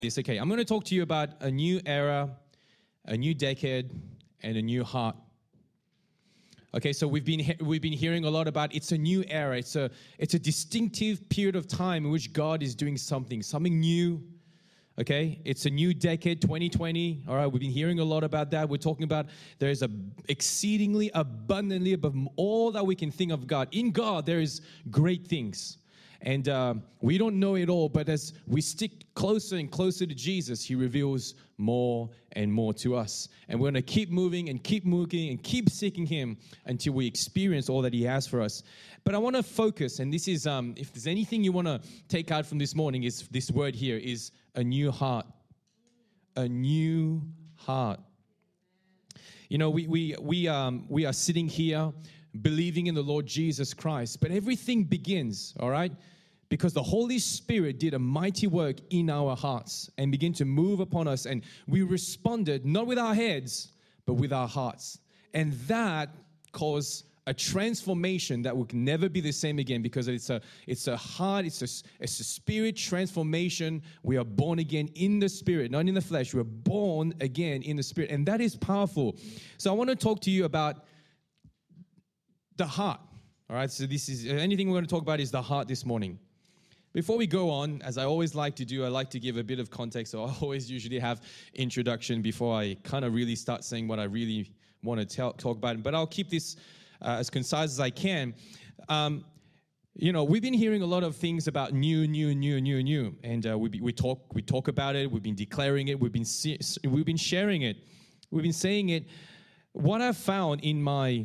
this. Okay, I'm going to talk to you about a new era, a new decade, and a new heart. Okay, so we've been hearing a lot about it's a new era. It's a distinctive period of time in which God is doing something new. Okay, it's a new decade, 2020. All right, we've been hearing a lot about that. We're talking about there is exceedingly abundantly above all that we can think of God. In God, there is great things. And we don't know it all, but as we stick closer and closer to Jesus, He reveals more and more to us. And we're going to keep moving and keep seeking Him until we experience all that He has for us. But I want to focus, and this is, if there's anything you want to take out from this morning, is this word here is a new heart. A new heart. You know, we are sitting here believing in the Lord Jesus Christ, but everything begins, all right, because the Holy Spirit did a mighty work in our hearts and began to move upon us, and we responded not with our heads, but with our hearts. And that caused a transformation that would never be the same again, because it's a heart, it's a spirit transformation. We are born again in the Spirit, not in the flesh. We're born again in the Spirit, and that is powerful. So I want to talk to you about the heart. All right, so this is anything we're going to talk about is the heart this morning. Before we go on, as I always like to do, I like to give a bit of context. So I always usually have introduction before I kind of really start saying what I really want to talk about. But I'll keep this as concise as I can. You know, we've been hearing a lot of things about new, and we talk about it. We've been declaring it. We've been sharing it. We've been saying it. What I've found in my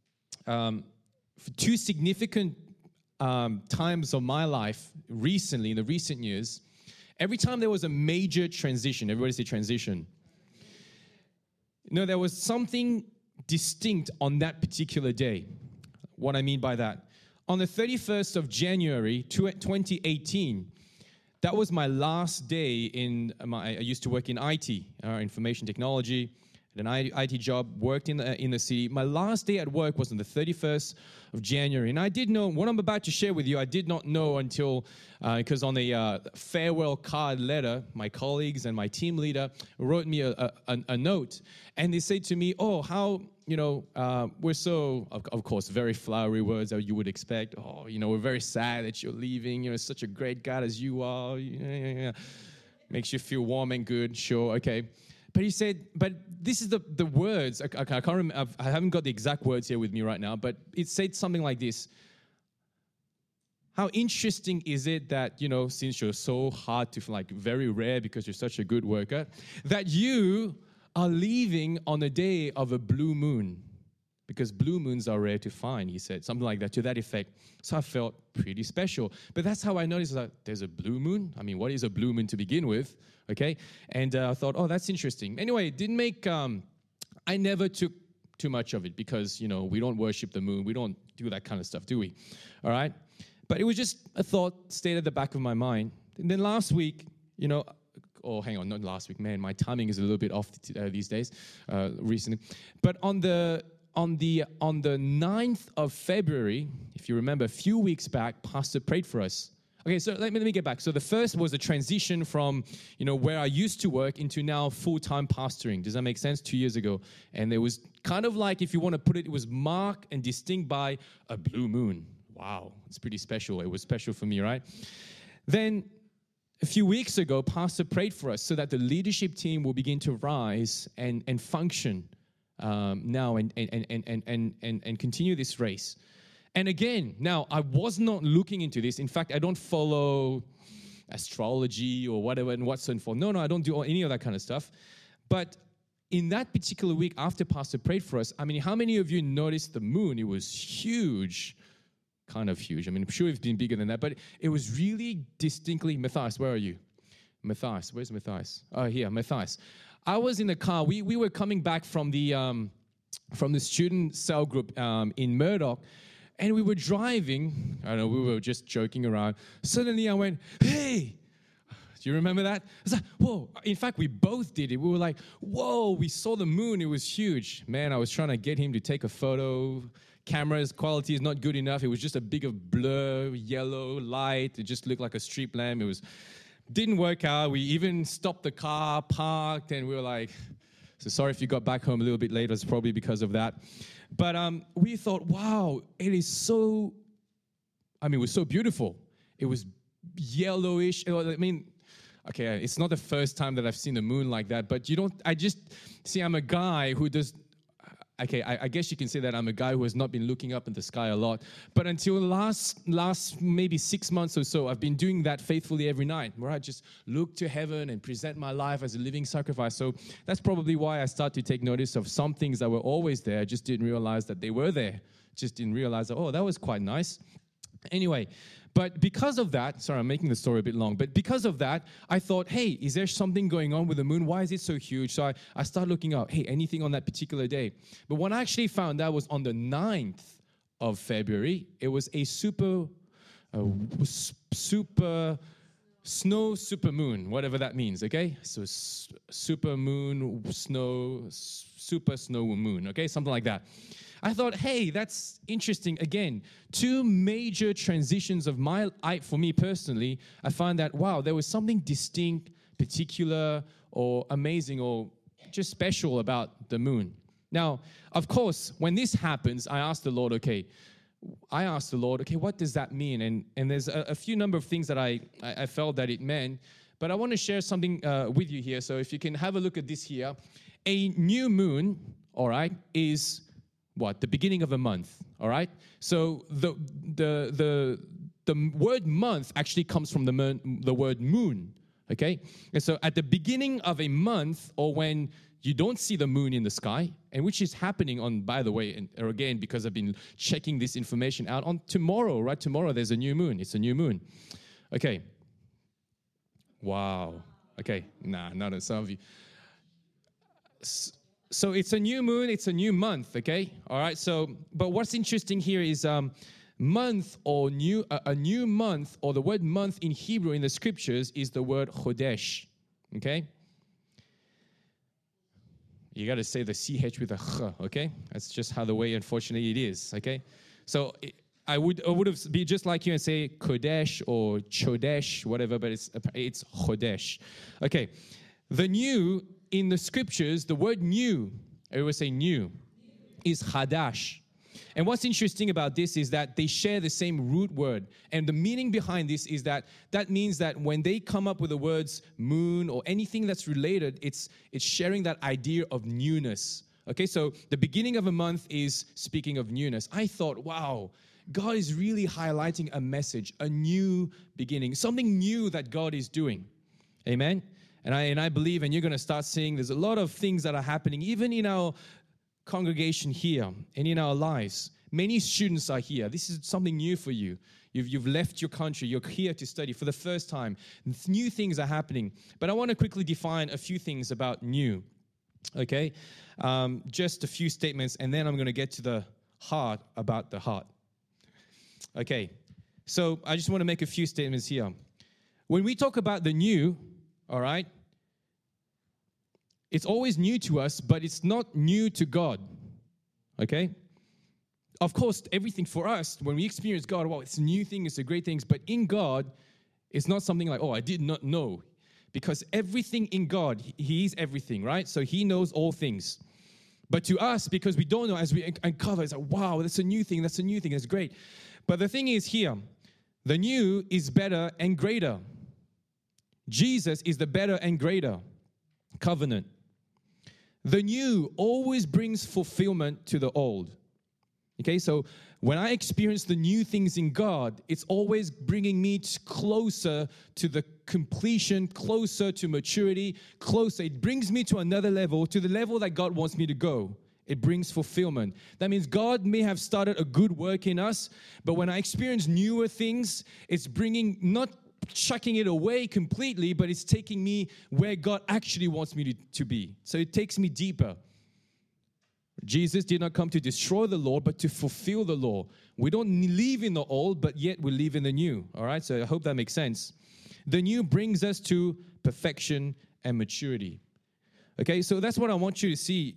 two significant times of my life recently, in the recent years, every time there was a major transition, everybody say transition. There was something distinct on that particular day. What I mean by that, on the 31st of January 2018, that was my last day I used to work in IT, information technology. An IT job, worked in the city. My last day at work was on the 31st of January. And I did know, what I'm about to share with you, I did not know until, because on the farewell card letter, my colleagues and my team leader wrote me a note. And they said to me, oh, how, we're so, of course, very flowery words that you would expect. Oh, we're very sad that you're leaving. Such a great God as you are. Yeah. Makes you feel warm and good. Sure, okay. But he said, but this is the words. I can't remember. I haven't got the exact words here with me right now, but it said something like this. How interesting is it that, since you're so hard to, very rare because you're such a good worker, that you are leaving on a day of a blue moon? Because blue moons are rare to find, he said, something like that, to that effect. So I felt pretty special. But that's how I noticed that there's a blue moon. I mean, what is a blue moon to begin with? Okay? And I thought, oh, that's interesting. Anyway, it didn't make, I never took too much of it because, we don't worship the moon. We don't do that kind of stuff, do we? All right? But it was just a thought stayed at the back of my mind. And then last week, hang on, not last week. Man, my timing is a little bit off these days, recently. But on the 9th of February, if you remember, a few weeks back, Pastor prayed for us. Okay, so let me get back. So the first was a transition from, where I used to work into now full-time pastoring. Does that make sense? 2 years ago. And it was kind of like, if you want to put it, it was marked and distinct by a blue moon. Wow, it's pretty special. It was special for me, right? Then a few weeks ago, Pastor prayed for us so that the leadership team will begin to rise and function now and continue this race. And again, now I was not looking into this. In fact, I don't follow astrology or whatever and what's and for. No, I don't do any of that kind of stuff. But in that particular week after Pastor prayed for us, I mean, how many of you noticed the moon? It was huge, kind of huge. I mean, I'm sure it's been bigger than that, but it was really distinctly, Matthias, where are you? Matthias, where's Matthias? Oh, here, Matthias. I was in the car. We were coming back from the student cell group in Murdoch, and we were driving. I don't know, we were just joking around. Suddenly I went, hey! Do you remember that? I was like, whoa. In fact, we both did it. We were like, whoa, we saw the moon. It was huge. Man, I was trying to get him to take a photo. Camera's quality is not good enough. It was just a big blur, yellow light. It just looked like a street lamp. It was didn't work out. We even stopped the car, parked, and we were like, so sorry if you got back home a little bit later. It's probably because of that. But we thought, wow, it is so, it was so beautiful. It was yellowish. Okay, it's not the first time that I've seen the moon like that, but I'm a guy who does, okay, I guess you can say that I'm a guy who has not been looking up in the sky a lot, but until last maybe 6 months or so, I've been doing that faithfully every night, where I just look to heaven and present my life as a living sacrifice. So that's probably why I start to take notice of some things that were always there. I just didn't realize that they were there. Just didn't realize that, oh, that was quite nice. Anyway, but because of that, sorry, I'm making the story a bit long, but because of that, I thought, hey, is there something going on with the moon? Why is it so huge? So I started looking up, hey, anything on that particular day? But what I actually found out was on the 9th of February, it was a super moon, whatever that means, okay? So super moon, super snow moon, okay? Something like that. I thought, hey, that's interesting. Again, two major transitions for me personally, I find that, wow, there was something distinct, particular, or amazing, or just special about the moon. Now, of course, when this happens, I asked the Lord, okay, what does that mean? And there's a few number of things that I felt that it meant, but I want to share something with you here. So if you can have a look at this here. A new moon, all right, is the beginning of a month, all right? So the word month actually comes from the word moon, okay? And so at the beginning of a month, or when you don't see the moon in the sky, and which is happening on, by the way, or again, because I've been checking this information out, on tomorrow, right? Tomorrow there's a new moon. It's a new moon. Okay. Wow. Okay. Not some of you. So it's a new moon, it's a new month, okay? All right, but what's interesting here is month or a new month, or the word month in Hebrew in the scriptures is the word chodesh, okay? You got to say the CH with a ch, okay? That's just how the way, unfortunately, it is, okay? So I would have be just like you and say kodesh or chodesh, whatever, but it's chodesh. Okay, the new in the scriptures, the word new, I always say new, is hadash. And what's interesting about this is that they share the same root word. And the meaning behind this is that means that when they come up with the words moon or anything that's related, it's sharing that idea of newness. Okay, so the beginning of a month is speaking of newness. I thought, wow, God is really highlighting a message, a new beginning, something new that God is doing. Amen? And I believe, and you're going to start seeing, there's a lot of things that are happening, even in our congregation here and in our lives. Many students are here. This is something new for you. You've left your country. You're here to study for the first time. New things are happening. But I want to quickly define a few things about new. Okay? Just a few statements, and then I'm going to get to the heart about the heart. Okay. So I just want to make a few statements here. When we talk about the new, all right, it's always new to us, but it's not new to God, okay? Of course, everything for us, when we experience God, wow, it's a new thing, it's a great thing, but in God, it's not something like, oh, I did not know, because everything in God, He is everything, right? So He knows all things. But to us, because we don't know, as we uncover, it's like, wow, that's a new thing, that's great. But the thing is here, the new is better and greater. Jesus is the better and greater covenant. The new always brings fulfillment to the old. Okay, so when I experience the new things in God, it's always bringing me closer to the completion, closer to maturity, closer. It brings me to another level, to the level that God wants me to go. It brings fulfillment. That means God may have started a good work in us, but when I experience newer things, it's bringing, not chucking it away completely, but it's taking me where God actually wants me to be. So it takes me deeper. Jesus did not come to destroy the law, but to fulfill the law. We don't live in the old, but yet we live in the new. All right, so I hope that makes sense. The new brings us to perfection and maturity. Okay, so that's what I want you to see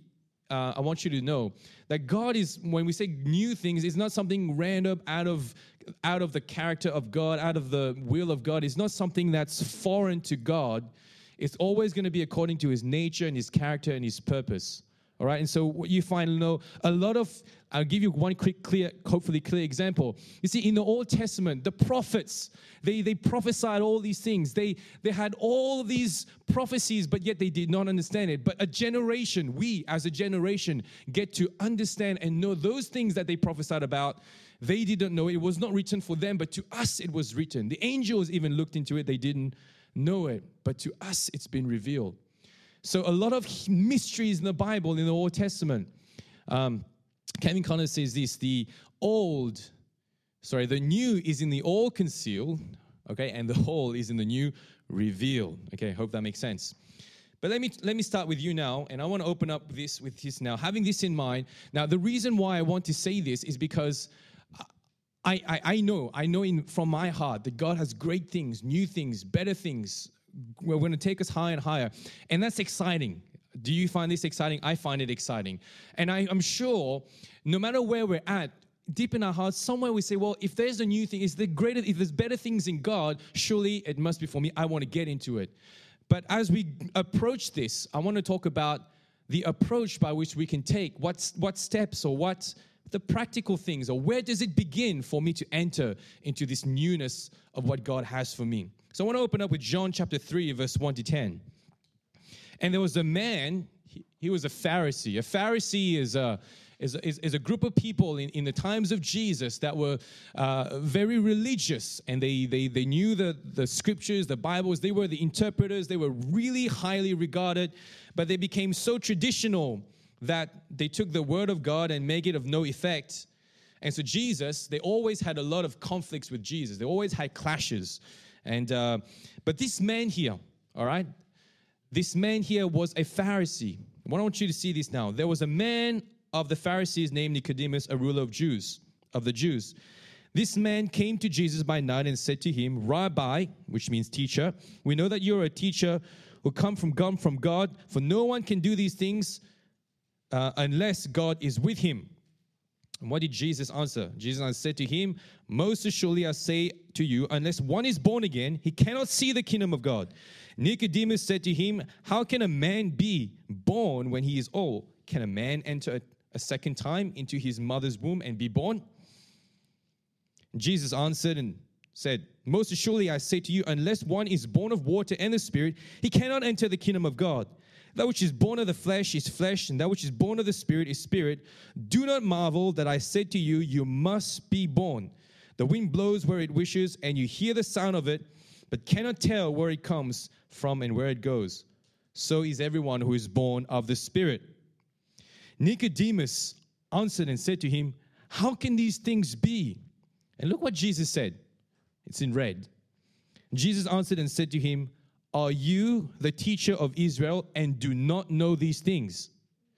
I want you to know that God is, when we say new things, it's not something random out of the character of God, out of the will of God. It's not something that's foreign to God. It's always going to be according to his nature and his character and his purpose. All right, and so what you find, a lot of, I'll give you one hopefully clear example. You see, in the Old Testament, the prophets, they prophesied all these things. They had all these prophecies, but yet they did not understand it. But a generation, we as a generation, get to understand and know those things that they prophesied about. They didn't know it. It was not written for them, but to us it was written. The angels even looked into it. They didn't know it, but to us it's been revealed. So a lot of mysteries in the Bible, in the Old Testament. Kevin Conner says this, the new is in the old concealed, okay, and the whole is in the new revealed. Okay, hope that makes sense. But let me start with you now, and I want to open up this with this now. Having this in mind, now the reason why I want to say this is because I know from my heart that God has great things, new things, better things. We're going to take us higher and higher. And that's exciting. Do you find this exciting? I find it exciting. And I'm sure no matter where we're at, deep in our hearts, somewhere we say, well, if there's a new thing, if there's better things in God, surely it must be for me. I want to get into it. But as we approach this, I want to talk about the approach by which we can take. What steps or what the practical things, or where does it begin for me to enter into this newness of what God has for me? So I want to open up with John chapter 3, verse 1 to 10. And there was a man, he was a Pharisee. A Pharisee is a group of people in the times of Jesus that were very religious, and they knew the scriptures, the Bibles. They were the interpreters. They were really highly regarded, but they became so traditional that they took the word of God and make it of no effect. And so Jesus, they always had a lot of conflicts with Jesus. They always had clashes. And but this man here, all right, this man here was a Pharisee. I want you to see this now. There was a man of the Pharisees named Nicodemus, a ruler of the Jews. This man came to Jesus by night and said to him, Rabbi, which means teacher, we know that you're a teacher who come from God, for no one can do these things unless God is with him. And what did Jesus answer? Jesus said to him, most assuredly I say to you, unless one is born again, he cannot see the kingdom of God. Nicodemus said to him, how can a man be born when he is old? Can a man enter a second time into his mother's womb and be born? Jesus answered and said, most assuredly I say to you, unless one is born of water and the Spirit, he cannot enter the kingdom of God. That which is born of the flesh is flesh, and that which is born of the Spirit is spirit. Do not marvel that I said to you, you must be born. The wind blows where it wishes, and you hear the sound of it, but cannot tell where it comes from and where it goes. So is everyone who is born of the Spirit. Nicodemus answered and said to him, how can these things be? And look what Jesus said. It's in red. Jesus answered and said to him, are you the teacher of Israel and do not know these things?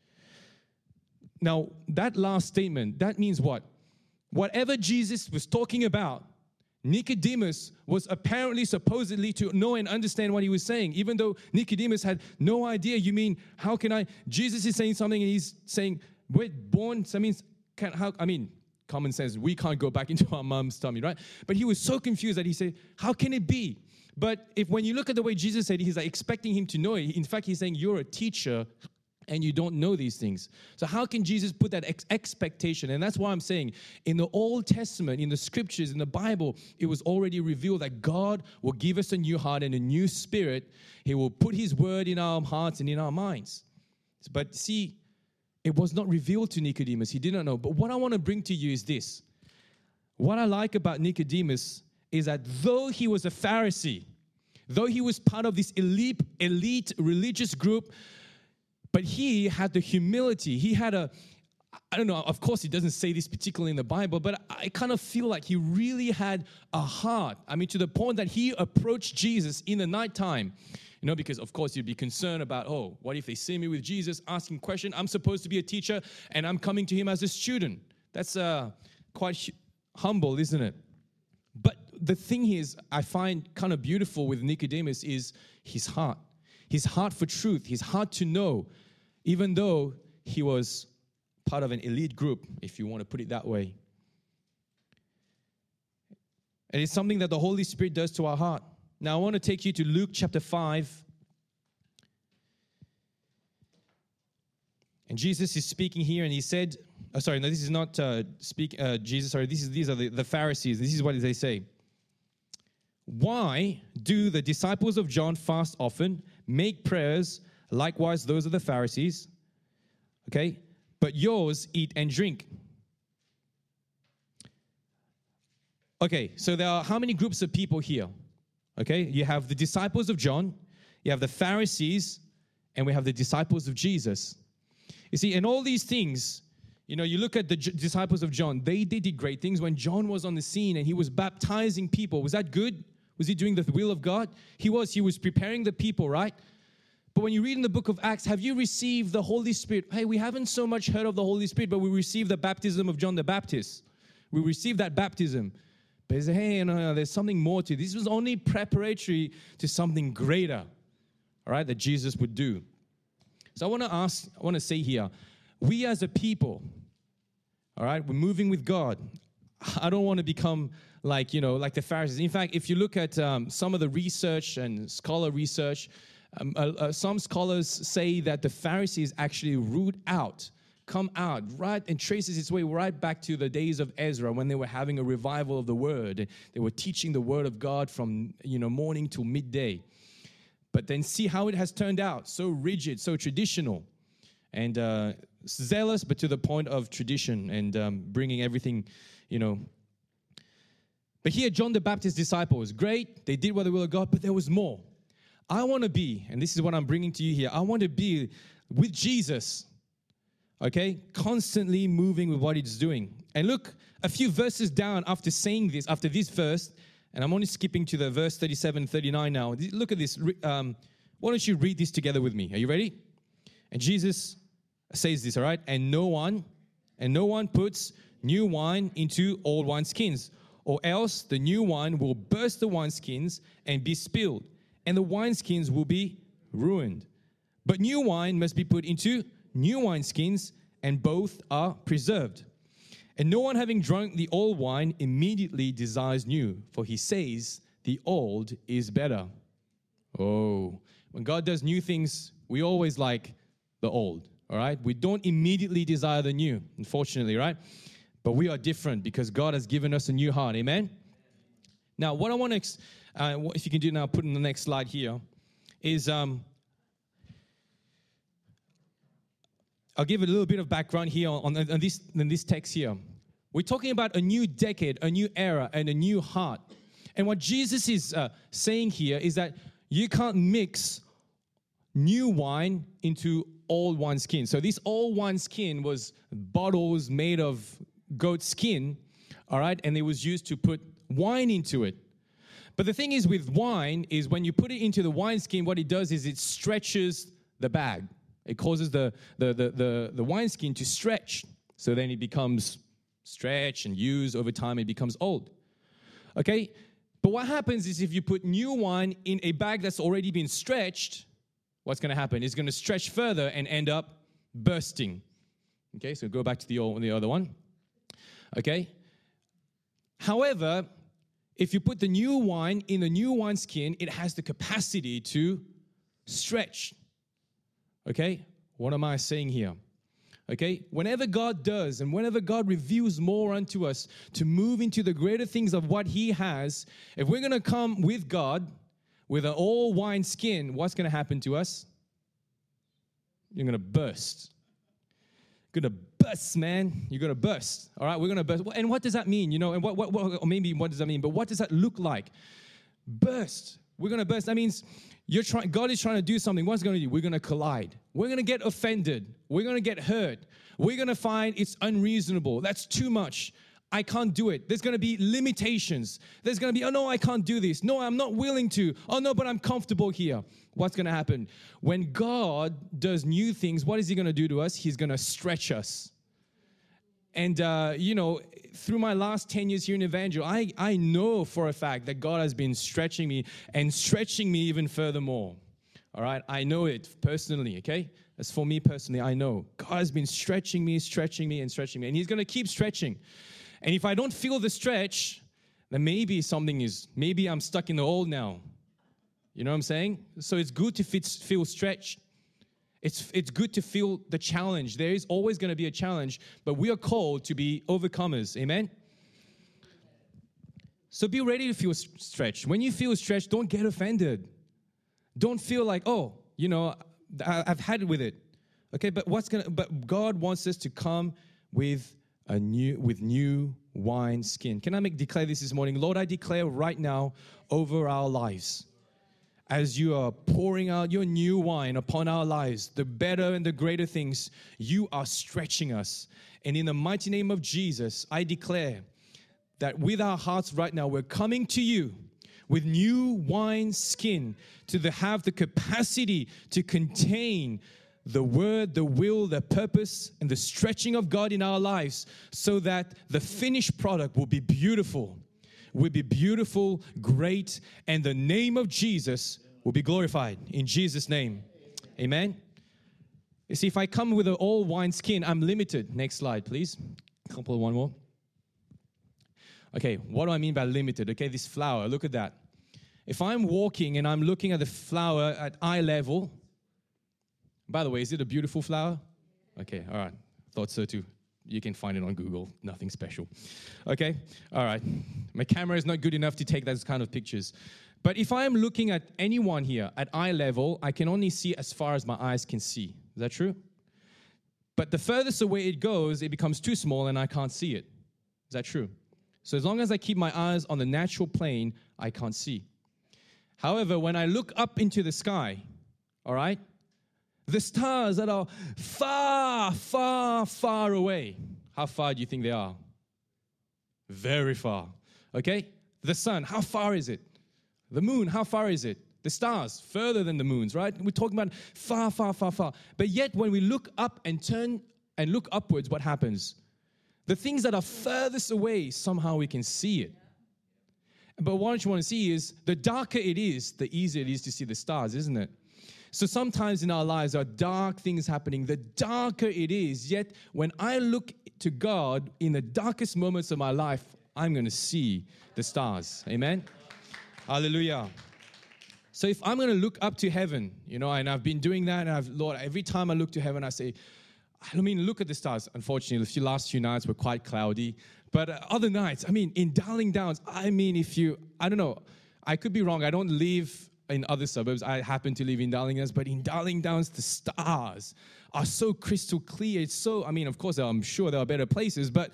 Now, that last statement, that means what? Whatever Jesus was talking about, Nicodemus was apparently, supposedly, to know and understand what he was saying, even though Nicodemus had no idea. You mean, how can I? Jesus is saying something and he's saying, we're born, so that means, common sense, we can't go back into our mom's tummy, right? But he was so confused that he said, how can it be? But when you look at the way Jesus said, he's like expecting him to know it. In fact, he's saying, you're a teacher and you don't know these things. So how can Jesus put that expectation? And that's why I'm saying, in the Old Testament, in the scriptures, in the Bible, it was already revealed that God will give us a new heart and a new spirit. He will put his word in our hearts and in our minds. But see, it was not revealed to Nicodemus. He didn't know. But what I want to bring to you is this. What I like about Nicodemus is that though he was a Pharisee, though he was part of this elite religious group, but he had the humility. He had I don't know, of course he doesn't say this particularly in the Bible, but I kind of feel like he really had a heart. To the point that he approached Jesus in the nighttime. Because of course you'd be concerned about, what if they see me with Jesus asking questions? I'm supposed to be a teacher and I'm coming to him as a student. That's quite humble, isn't it? But the thing is, I find kind of beautiful with Nicodemus is his heart for truth, his heart to know, even though he was part of an elite group, if you want to put it that way. And it's something that the Holy Spirit does to our heart. Now, I want to take you to Luke chapter 5. And Jesus is speaking here, and he said, this is not Jesus, these are the Pharisees. This is what they say. Why do the disciples of John fast often, make prayers, likewise those of the Pharisees, okay, but yours eat and drink? Okay, so there are how many groups of people here? Okay, you have the disciples of John, you have the Pharisees, and we have the disciples of Jesus. You see, in all these things, you look at the disciples of John, they did great things when John was on the scene and he was baptizing people. Was that good? Was he doing the will of God? He was preparing the people, right? But when you read in the book of Acts, have you received the Holy Spirit? Hey, we haven't so much heard of the Holy Spirit, but we received the baptism of John the Baptist. We received that baptism. But he said, hey, no, there's something more to it. This was only preparatory to something greater, all right, that Jesus would do. So I want to say here, we as a people, all right, we're moving with God. I don't want to become like the Pharisees. In fact, if you look at some of the research and scholar research, some scholars say that the Pharisees actually come out, right, and traces its way right back to the days of Ezra when they were having a revival of the Word. They were teaching the Word of God from, morning till midday. But then see how it has turned out, so rigid, so traditional, and zealous, but to the point of tradition and bringing everything, But here, John the Baptist's disciples, great, they did what the will of God, but there was more. I want to be, and this is what I'm bringing to you here, I want to be with Jesus, okay, constantly moving with what he's doing. And look, a few verses down after saying this, after this verse, and I'm only skipping to the verse 37, 39 now. Look at this. Why don't you read this together with me? Are you ready? And Jesus says this, all right? And no one puts new wine into old wineskins, or else the new wine will burst the wineskins and be spilled, and the wineskins will be ruined. But new wine must be put into new wineskins, and both are preserved. And no one having drunk the old wine immediately desires new, for he says the old is better. Oh, when God does new things, we always like the old, all right? We don't immediately desire the new, unfortunately, right? But we are different because God has given us a new heart, amen? Now, what I want to, if you can do now, put in the next slide here, is I'll give a little bit of background here on this text here. We're talking about a new decade, a new era, and a new heart. And what Jesus is saying here is that you can't mix new wine into old wineskin. So this old wineskin was bottles made of goat skin, all right? And it was used to put wine into it. But the thing is with wine is when you put it into the wineskin, what it does is it stretches the bag. It causes the wineskin to stretch. So then it becomes stretched and used over time. It becomes old. Okay? But what happens is if you put new wine in a bag that's already been stretched, what's going to happen? It's going to stretch further and end up bursting. Okay? So go back to the other one. Okay? However, if you put the new wine in the new wineskin, it has the capacity to stretch. Okay? What am I saying here? Okay? Whenever God does and whenever God reveals more unto us to move into the greater things of what He has, if we're going to come with God with an all wine skin, what's going to happen to us? You're going to burst. You're going to burst, man. You're going to burst. All right? We're going to burst. And what does that mean? You know, and or maybe what does that mean? But what does that look like? Burst. We're going to burst. That means God is trying to do something. What's going to do? We're going to collide. We're going to get offended. We're going to get hurt. We're going to find it's unreasonable. That's too much. I can't do it. There's going to be limitations. There's going to be, oh no, I can't do this. No, I'm not willing to. Oh no, but I'm comfortable here. What's going to happen? When God does new things, what is He going to do to us? He's going to stretch us. And, through my last 10 years here in Evangel, I know for a fact that God has been stretching me and stretching me even furthermore. All right, I know it personally, okay? As for me personally, I know God has been stretching me, and stretching me, and He's going to keep stretching. And if I don't feel the stretch, then maybe maybe I'm stuck in the old now. You know what I'm saying? So it's good to feel stretched. It's good to feel the challenge. There is always going to be a challenge, but we are called to be overcomers. Amen? So be ready to feel stretched. When you feel stretched, don't get offended. Don't feel like, oh, you know, I've had it with it. Okay, but God wants us to come with new wine skin. Can I declare this morning? Lord, I declare right now over our lives, as you are pouring out your new wine upon our lives, the better and the greater things, you are stretching us. And in the mighty name of Jesus, I declare that with our hearts right now, we're coming to you with new wine skin to have the capacity to contain the word, the will, the purpose, and the stretching of God in our lives, so that the finished product will be beautiful. Will be beautiful, great, and the name of Jesus will be glorified. In Jesus' name. Amen. You see, if I come with an all wine skin, I'm limited. Next slide, please. One more. Okay, what do I mean by limited? Okay, this flower, look at that. If I'm walking and I'm looking at the flower at eye level, by the way, is it a beautiful flower? Okay, all right. Thought so too. You can find it on Google. Nothing special. Okay? All right. My camera is not good enough to take those kind of pictures. But if I am looking at anyone here at eye level, I can only see as far as my eyes can see. Is that true? But the furthest away it goes, it becomes too small and I can't see it. Is that true? So as long as I keep my eyes on the natural plane, I can't see. However, when I look up into the sky, all right, the stars that are far, far, far away. How far do you think they are? Very far. Okay? The sun, how far is it? The moon, how far is it? The stars, further than the moons, right? We're talking about far, far, far, far. But yet, when we look up and turn and look upwards, what happens? The things that are furthest away, somehow we can see it. But what you want to see is, the darker it is, the easier it is to see the stars, isn't it? So sometimes in our lives, there are dark things happening. The darker it is, yet when I look to God in the darkest moments of my life, I'm going to see the stars. Amen? Hallelujah. So if I'm going to look up to heaven, you know, and I've been doing that, and Lord, every time I look to heaven, I say, look at the stars. Unfortunately, the last few nights were quite cloudy. But other nights, in Darling Downs, I don't know, I could be wrong. I don't live in other suburbs. I happen to live in Darling Downs, but in Darling Downs, the stars are so crystal clear. It's so, of course, I'm sure there are better places, but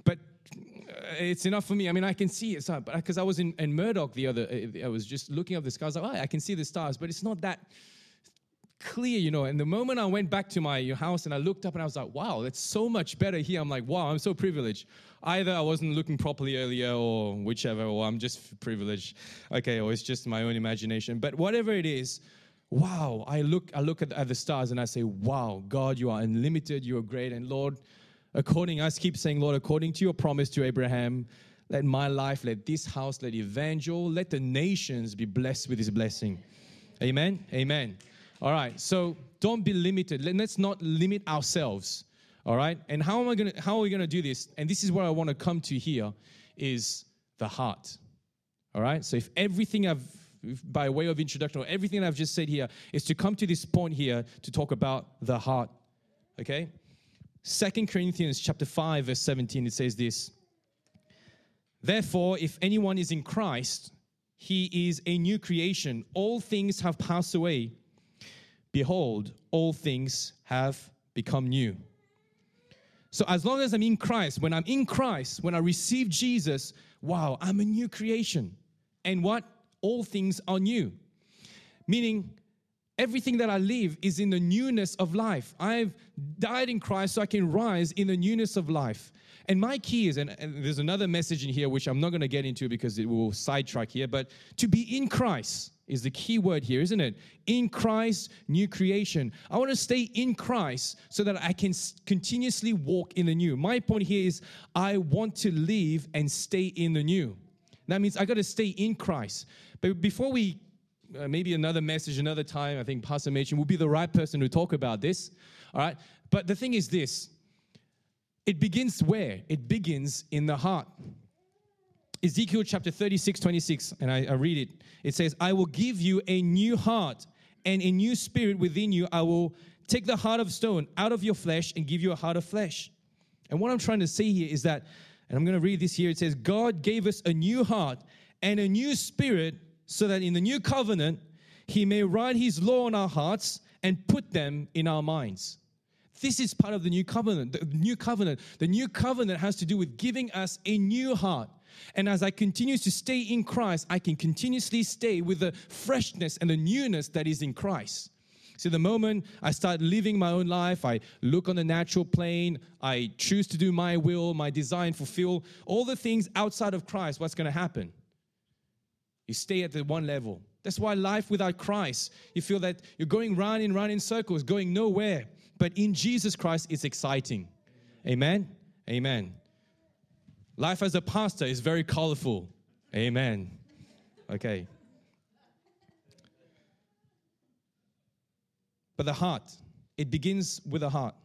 it's enough for me. I can see it. Because I was in Murdoch I was just looking up the stars. Like, I can see the stars, but it's not that clear, you know. And the moment I went back to my house and I looked up and I was like, wow, that's so much better here. I'm like, wow, I'm so privileged. Either I wasn't looking properly earlier or whichever, or I'm just privileged. Okay, or it's just my own imagination. But whatever it is, wow, I look at the stars and I say, wow, God, you are unlimited, you are great. And Lord, I keep saying, Lord, according to your promise to Abraham, let my life, let this house, let Evangel, let the nations be blessed with his blessing. Amen? Amen. All right, so don't be limited. Let's not limit ourselves. All right? And how are we going to do this? And this is where I want to come to here, is the heart. All right? So if everything by way of introduction, or everything I've just said here is to come to this point here to talk about the heart. Okay? 2 Corinthians chapter 5, verse 17, it says this. Therefore, if anyone is in Christ, he is a new creation. All things have passed away. Behold, all things have become new. So as long as I'm in Christ, when I receive Jesus, wow, I'm a new creation. And what? All things are new. Meaning, everything that I live is in the newness of life. I've died in Christ so I can rise in the newness of life. And my key is, and there's another message in here which I'm not going to get into because it will sidetrack here, but to be in Christ is the key word here, isn't it? In Christ, new creation. I want to stay in Christ so that I can continuously walk in the new. My point here is I want to live and stay in the new. That means I got to stay in Christ. But before we maybe another message, another time. I think Pastor Machen will be the right person to talk about this. All right. But the thing is this. It begins where? It begins in the heart. Ezekiel chapter 36:26, and I read it. It says, I will give you a new heart and a new spirit within you. I will take the heart of stone out of your flesh and give you a heart of flesh. And what I'm trying to say here is that, and I'm going to read this here. It says, God gave us a new heart and a new spirit so that in the new covenant, He may write His law on our hearts and put them in our minds. This is part of the new covenant. The new covenant has to do with giving us a new heart. And as I continue to stay in Christ, I can continuously stay with the freshness and the newness that is in Christ. So the moment I start living my own life, I look on the natural plane, I choose to do my will, my desire, and fulfill all the things outside of Christ, what's going to happen? You stay at the one level. That's why life without Christ, you feel that you're going round in circles, going nowhere. But in Jesus Christ, it's exciting. Amen? Amen. Life as a pastor is very colorful. Amen. Okay. But the heart, it begins with the heart.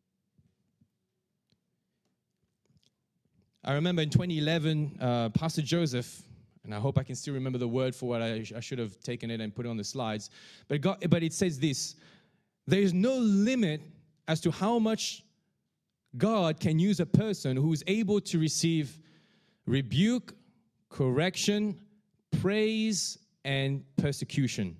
I remember in 2011, Pastor Joseph, and I hope I can still remember the word for what I should have taken it and put it on the slides. But it says this, there is no limit as to how much God can use a person who is able to receive rebuke, correction, praise, and persecution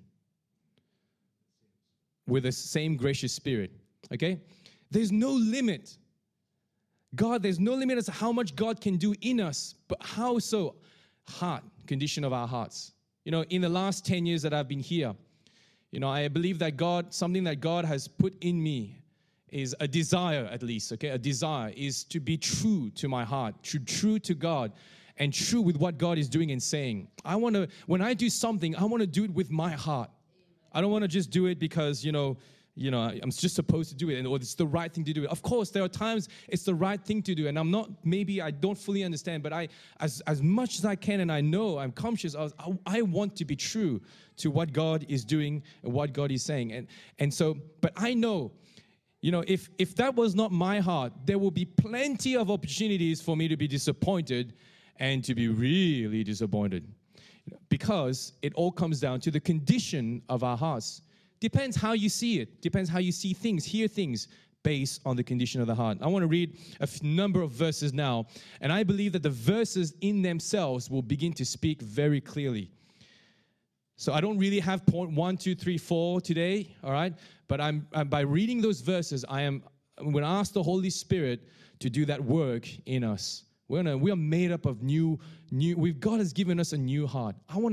with the same gracious spirit. Okay? There's no limit. There's no limit as to how much God can do in us. But how so? Heart, condition of our hearts. In the last 10 years that I've been here, I believe that something that God has put in me is a desire, at least, okay? A desire is to be true to my heart, true to God, and true with what God is doing and saying. When I do something, I want to do it with my heart. I don't want to just do it because, I'm just supposed to do it, or it's the right thing to do. Of course, there are times it's the right thing to do, and maybe I don't fully understand, but as much as I can, and I know, I'm conscious of, I want to be true to what God is doing and what God is saying. And so, but I know, if that was not my heart, there will be plenty of opportunities for me to be disappointed and to be really disappointed. Because it all comes down to the condition of our hearts. Depends how you see it. Depends how you see things, hear things, based on the condition of the heart. I want to read a number of verses now, and I believe that the verses in themselves will begin to speak very clearly. So I don't really have point 1, 2, 3, 4 today, all right? But by reading those verses, I'm going to ask the Holy Spirit to do that work in us. We are made up of God has given us a new heart.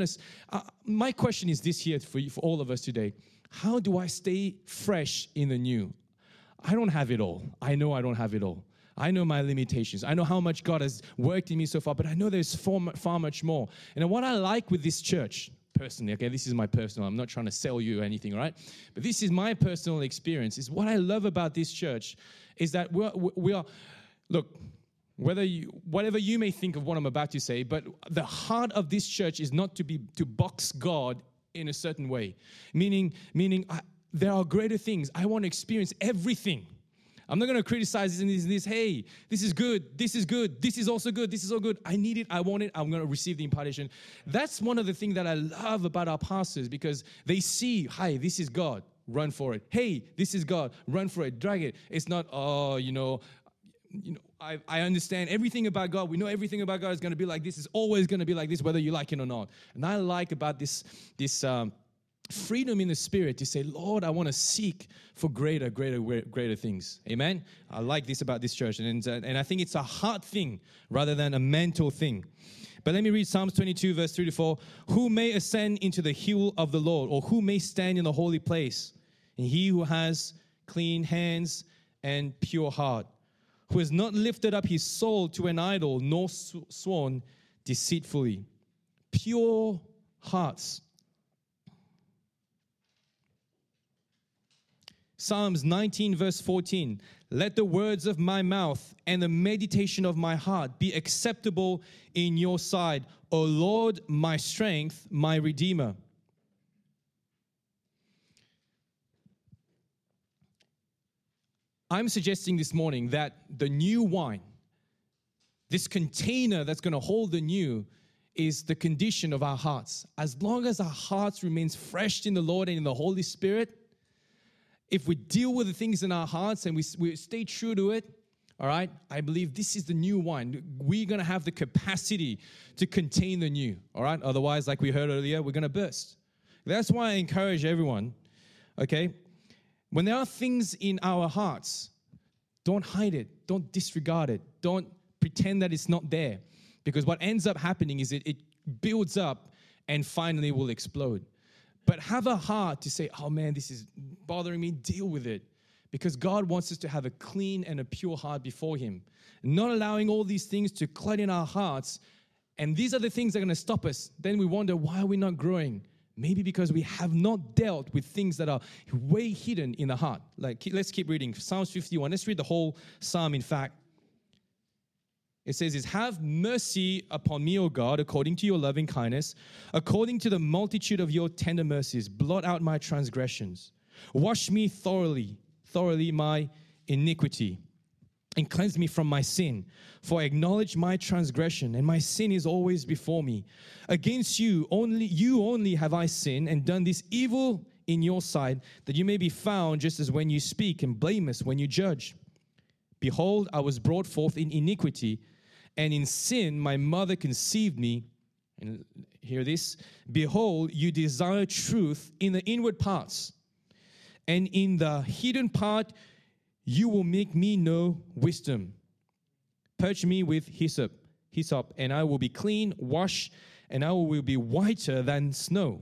My question is this here for all of us today. How do I stay fresh in the new? I don't have it all. I know I don't have it all. I know my limitations. I know how much God has worked in me so far, but I know there's far much more. And what I like with this church, personally, okay, this is my personal, I'm not trying to sell you or anything, right? But this is my personal experience, is what I love about this church is that we are, look, whatever you may think of what I'm about to say, but the heart of this church is not to box God in a certain way. Meaning, there are greater things. I want to experience everything. I'm not going to criticize this. Hey, this is good. This is good. This is also good. This is all good. I need it. I want it. I'm going to receive the impartation. That's one of the things that I love about our pastors, because they see, hi, this is God. Run for it. Hey, this is God. Run for it. Drag it. It's not, I understand everything about God. We know everything about God is going to be like this. It's always going to be like this, whether you like it or not. And I like about this freedom in the spirit to say, Lord, I want to seek for greater things. Amen? I like this about this church. And I think it's a heart thing rather than a mental thing. But let me read Psalms 22, verse 3 to 4. Who may ascend into the hill of the Lord, or who may stand in the holy place? And he who has clean hands and pure heart, who has not lifted up his soul to an idol, nor sworn deceitfully. Pure hearts. Psalms 19, verse 14. Let the words of my mouth and the meditation of my heart be acceptable in your sight, O Lord, my strength, my Redeemer. I'm suggesting this morning that the new wine, this container that's going to hold the new, is the condition of our hearts. As long as our hearts remains fresh in the Lord and in the Holy Spirit, if we deal with the things in our hearts and we stay true to it, all right, I believe this is the new wine. We're going to have the capacity to contain the new, all right? Otherwise, like we heard earlier, we're going to burst. That's why I encourage everyone, okay? When there are things in our hearts, don't hide it. Don't disregard it. Don't pretend that it's not there. Because what ends up happening is it builds up and finally will explode. But have a heart to say, oh man, this is bothering me, deal with it. Because God wants us to have a clean and a pure heart before Him. Not allowing all these things to clutter in our hearts. And these are the things that are going to stop us. Then we wonder, why are we not growing? Maybe because we have not dealt with things that are way hidden in the heart. Like, let's keep reading. Psalms 51. Let's read the whole psalm, in fact. It says, have mercy upon me, O God, according to your loving kindness, according to the multitude of your tender mercies. Blot out my transgressions. Wash me thoroughly my iniquity, and cleanse me from my sin. For I acknowledge my transgression, and my sin is always before me. Against you only have I sinned, and done this evil in your sight, that you may be found just as when you speak, and blameless when you judge. Behold, I was brought forth in iniquity, and in sin my mother conceived me. And hear this. Behold, you desire truth in the inward parts, and in the hidden part you will make me know wisdom. Purge me with hyssop, and I will be clean. Wash, and I will be whiter than snow.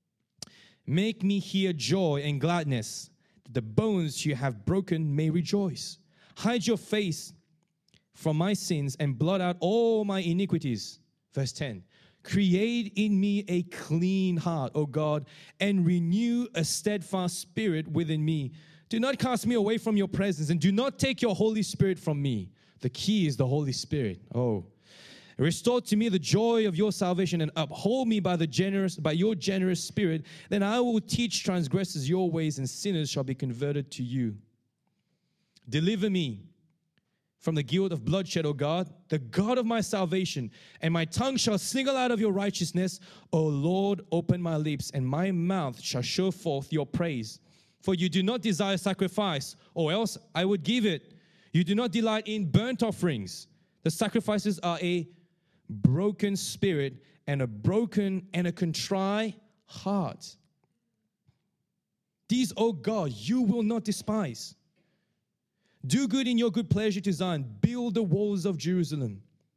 Make me hear joy and gladness, that the bones you have broken may rejoice. Hide your face from my sins and blot out all my iniquities. Verse 10. Create in me a clean heart, O God, and renew a steadfast spirit within me. Do not cast me away from your presence, and do not take your Holy Spirit from me. The key is the Holy Spirit. Oh, restore to me the joy of your salvation, and uphold me by your generous spirit. Then I will teach transgressors your ways, and sinners shall be converted to you. Deliver me from the guilt of bloodshed, O God, the God of my salvation, and my tongue shall single out of your righteousness. O Lord, open my lips, and my mouth shall show forth your praise. For you do not desire sacrifice, or else I would give it. You do not delight in burnt offerings. The sacrifices are a broken spirit, and a broken and a contrite heart. These, O God, you will not despise. Do good in your good pleasure to Zion. Build the walls of Jerusalem.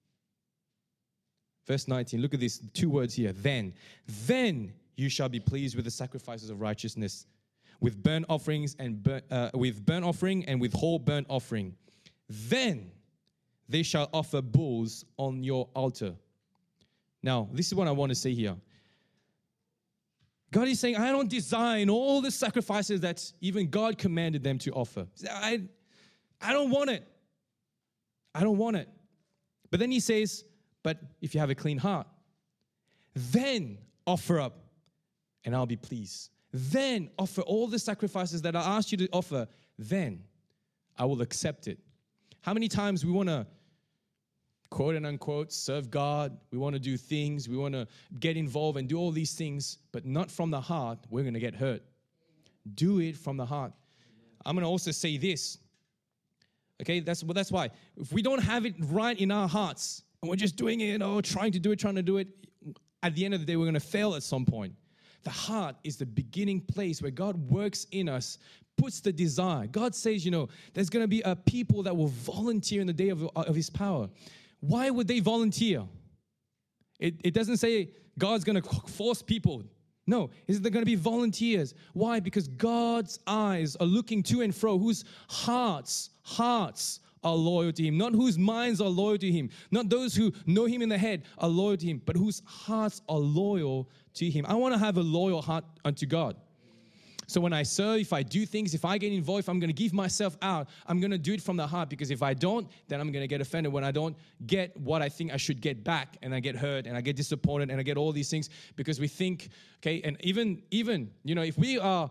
Verse 19, look at these two words here. Then you shall be pleased with the sacrifices of righteousness, with burnt offerings and with burnt offering and with whole burnt offering. Then they shall offer bulls on your altar. Now, this is what I want to say here. God is saying, I don't design all the sacrifices that even God commanded them to offer. I don't want it. I don't want it. But then he says, but if you have a clean heart, then offer up and I'll be pleased. Then offer all the sacrifices that I asked you to offer. Then I will accept it. How many times we want to, quote and unquote, serve God. We want to do things. We want to get involved and do all these things, but not from the heart. We're going to get hurt. Do it from the heart. I'm going to also say this. Okay, that's why. If we don't have it right in our hearts, and we're just doing it, trying to do it, at the end of the day, we're going to fail at some point. The heart is the beginning place where God works in us, puts the desire. God says, there's going to be a people that will volunteer in the day of His power. Why would they volunteer? It doesn't say God's going to force people. No, they're going to be volunteers. Why? Because God's eyes are looking to and fro, whose hearts are loyal to Him, not whose minds are loyal to Him, not those who know Him in the head are loyal to Him, but whose hearts are loyal to Him. I want to have a loyal heart unto God. So when I serve, if I do things, if I get involved, if I'm going to give myself out, I'm going to do it from the heart, because if I don't, then I'm going to get offended when I don't get what I think I should get back, and I get hurt and I get disappointed and I get all these things because we think, okay, and even if we are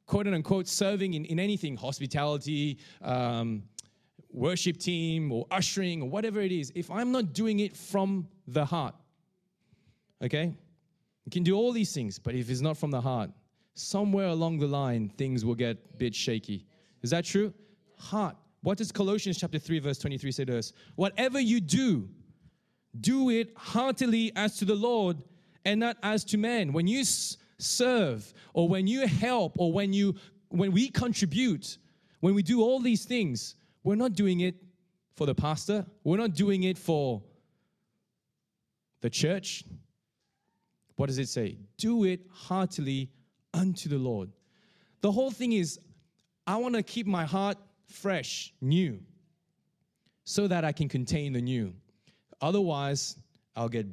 quote unquote serving in anything, hospitality, worship team or ushering or whatever it is, if I'm not doing it from the heart, okay? You can do all these things, but if it's not from the heart, somewhere along the line, things will get a bit shaky. Is that true? Heart. What does Colossians chapter 3, verse 23 say to us? Whatever you do, do it heartily as to the Lord and not as to man. When you serve or when you help or when we contribute, when we do all these things, we're not doing it for the pastor. We're not doing it for the church. What does it say? Do it heartily unto the Lord. The whole thing is, I want to keep my heart fresh, new, so that I can contain the new. Otherwise, I'll get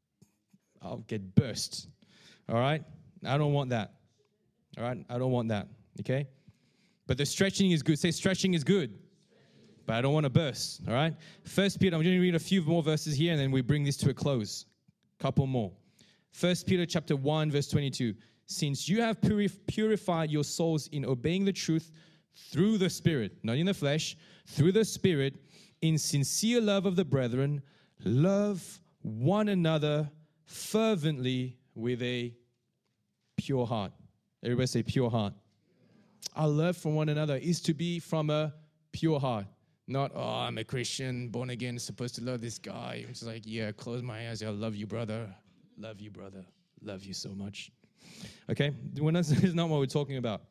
burst. All right? I don't want that. All right? I don't want that. Okay? But the stretching is good. Say stretching is good. But I don't want to burst. All right? 1 Peter, I'm going to read a few more verses here and then we bring this to a close. Couple more. 1 Peter chapter 1, verse 22. Since you have purified your souls in obeying the truth through the Spirit, not in the flesh, through the Spirit, in sincere love of the brethren, love one another fervently with a pure heart. Everybody say pure heart. Our love for one another is to be from a pure heart. Not, oh, I'm a Christian, born again, supposed to love this guy. It's like, yeah, close my eyes. I love you, brother. Love you, brother. Love you so much. Okay? This is not what we're talking about.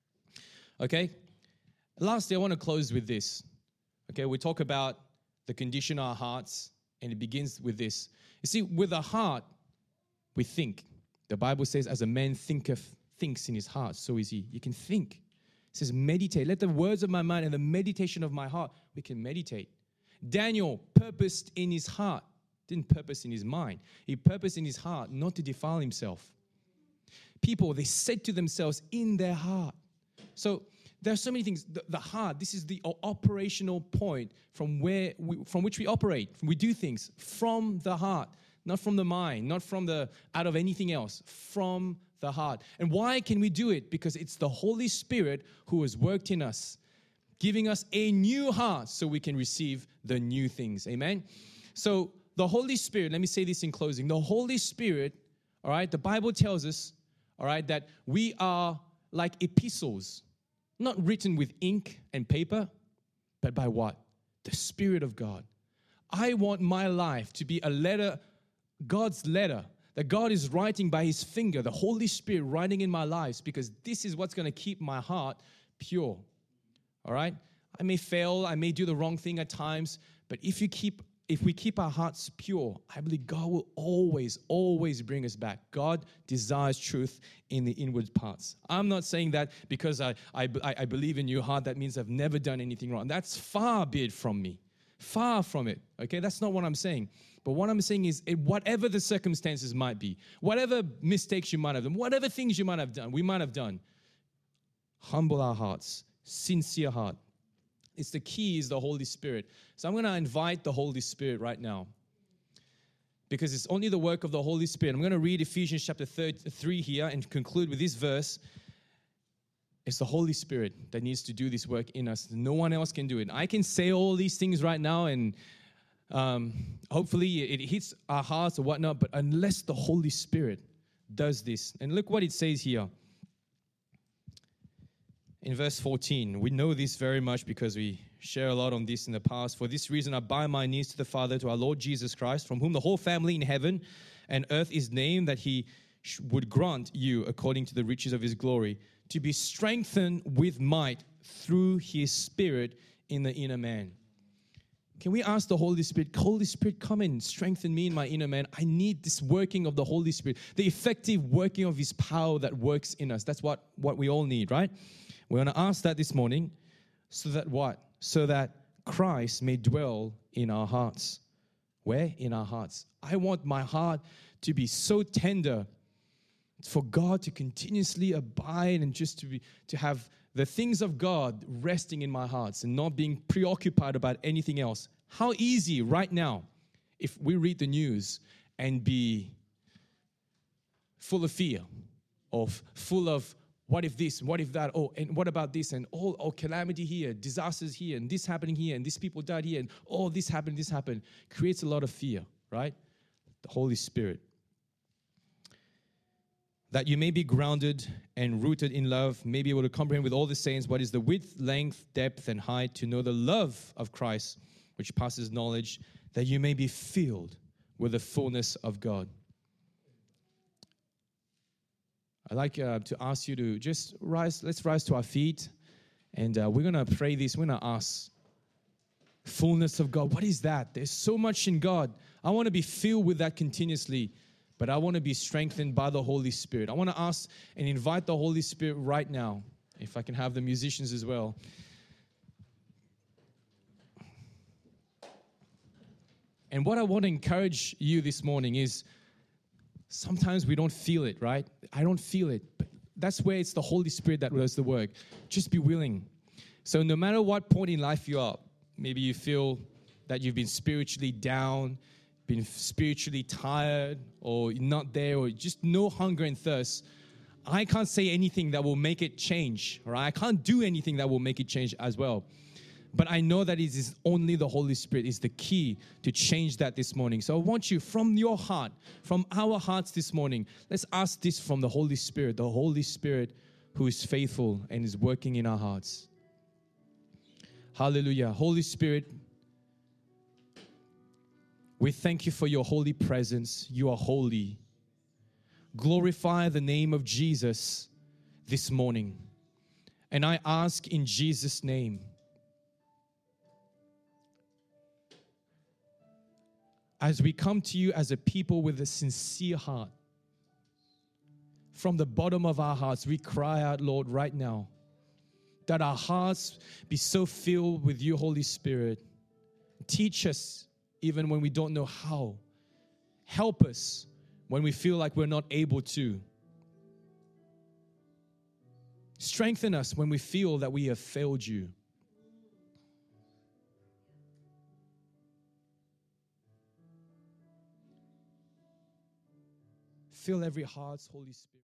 Okay? Lastly, I want to close with this. Okay? We talk about the condition of our hearts, and it begins with this. You see, with a heart, we think. The Bible says, as a man thinks in his heart, so is he. You can think. It says, meditate. Let the words of my mind and the meditation of my heart, we can meditate. Daniel purposed in his heart, didn't purpose in his mind. He purposed in his heart not to defile himself. People, they said to themselves in their heart. So there are so many things. The heart, this is the operational point from which we operate. We do things from the heart, not from the mind, not from out of anything else, from the heart. And why can we do it? Because it's the Holy Spirit who has worked in us, giving us a new heart so we can receive the new things. Amen? So the Holy Spirit, let me say this in closing. The Holy Spirit, all right, the Bible tells us, all right, that we are like epistles, not written with ink and paper, but by what? The Spirit of God. I want my life to be a letter, God's letter, that God is writing by His finger, the Holy Spirit writing in my lives, because this is what's going to keep my heart pure. All right? I may fail, I may do the wrong thing at times, but if we keep our hearts pure, I believe God will always, always bring us back. God desires truth in the inward parts. I'm not saying that because I believe in your heart, that means I've never done anything wrong. That's far be it from me. Far from it. Okay? That's not what I'm saying. But what I'm saying is, whatever the circumstances might be, whatever mistakes you might have done, whatever things you might have done, we might have done, humble our hearts, sincere heart. It's the key is the Holy Spirit. So I'm going to invite the Holy Spirit right now, because it's only the work of the Holy Spirit. I'm going to read Ephesians chapter 3 here and conclude with this verse. It's the Holy Spirit that needs to do this work in us. No one else can do it. I can say all these things right now and hopefully it hits our hearts or whatnot, but unless the Holy Spirit does this. And look what it says here. In verse 14, we know this very much because we share a lot on this in the past. For this reason, I bow my knees to the Father, to our Lord Jesus Christ, from whom the whole family in heaven and earth is named, that He would grant you, according to the riches of His glory, to be strengthened with might through His Spirit in the inner man. Can we ask the Holy Spirit, come and strengthen me in my inner man. I need this working of the Holy Spirit, the effective working of His power that works in us. That's what we all need, right? We're going to ask that this morning, so that what? So that Christ may dwell in our hearts. Where? In our hearts. I want my heart to be so tender for God to continuously abide and just to have the things of God resting in my hearts and not being preoccupied about anything else. How easy right now, if we read the news and be full of fear, or full of what if this, what if that, oh, and what about this, and oh, calamity here, disasters here, and this happening here, and these people died here, and oh, this happened, creates a lot of fear, right? The Holy Spirit. That you may be grounded and rooted in love, may be able to comprehend with all the saints what is the width, length, depth, and height, to know the love of Christ, which passes knowledge, that you may be filled with the fullness of God. I'd like to ask you to just rise. Let's rise to our feet. And we're going to pray this. We're going to ask, fullness of God. What is that? There's so much in God. I want to be filled with that continuously. But I want to be strengthened by the Holy Spirit. I want to ask and invite the Holy Spirit right now. If I can have the musicians as well. And what I want to encourage you this morning is, sometimes we don't feel it, right? I don't feel it. But that's where it's the Holy Spirit that does the work. Just be willing. So no matter what point in life you are, maybe you feel that you've been spiritually down, been spiritually tired, or not there, or just no hunger and thirst. I can't say anything that will make it change, right? I can't do anything that will make it change as well. But I know that it is only the Holy Spirit is the key to change that this morning. So I want you, from your heart, from our hearts this morning, let's ask this from the Holy Spirit who is faithful and is working in our hearts. Hallelujah. Holy Spirit, we thank you for your holy presence. You are holy. Glorify the name of Jesus this morning. And I ask in Jesus' name, as we come to you as a people with a sincere heart, from the bottom of our hearts, we cry out, Lord, right now, that our hearts be so filled with you, Holy Spirit. Teach us even when we don't know how. Help us when we feel like we're not able to. Strengthen us when we feel that we have failed you. Fill every heart, Holy Spirit.